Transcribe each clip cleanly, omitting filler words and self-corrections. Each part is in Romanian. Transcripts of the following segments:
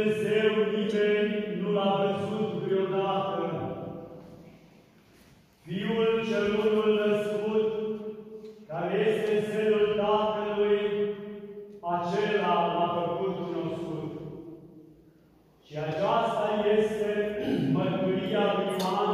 Dumnezeu nimeni nu l-a văzut vreodată. Fiul cel unul născut, care este în selul Tatălui, acela l-a făcut cunoscut. Și aceasta este mărturia lui Ioan,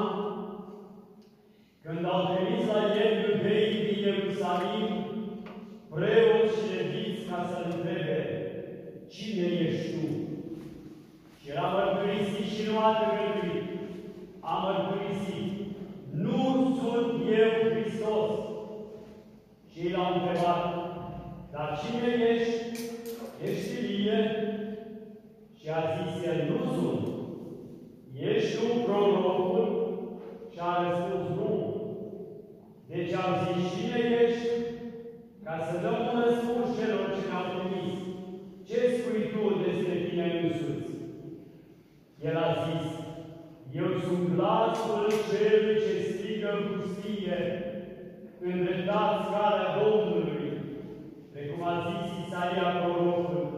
când au trimis la el iudeii din Ierusalim, preoți și leviți, ca să-l întrebe: cine ești tu? Și era mărturisit și nu a tăgăduit. A mărturisit: nu sunt eu Hristos. Și ei l-au întrebat: dar cine ești? Ești Ilie? Și a zis el: nu sunt. Ești tu prorocul? Și a răspuns: nu. Deci au zis: cine ești? Ca să dăm un răspuns celor ce ne-au trimis. Ce spui tu despre tine însuți? El a zis: eu sunt glasul celui ce strigă în pustie, îndreptați calea Domnului, precum a zis Isaia prorocul.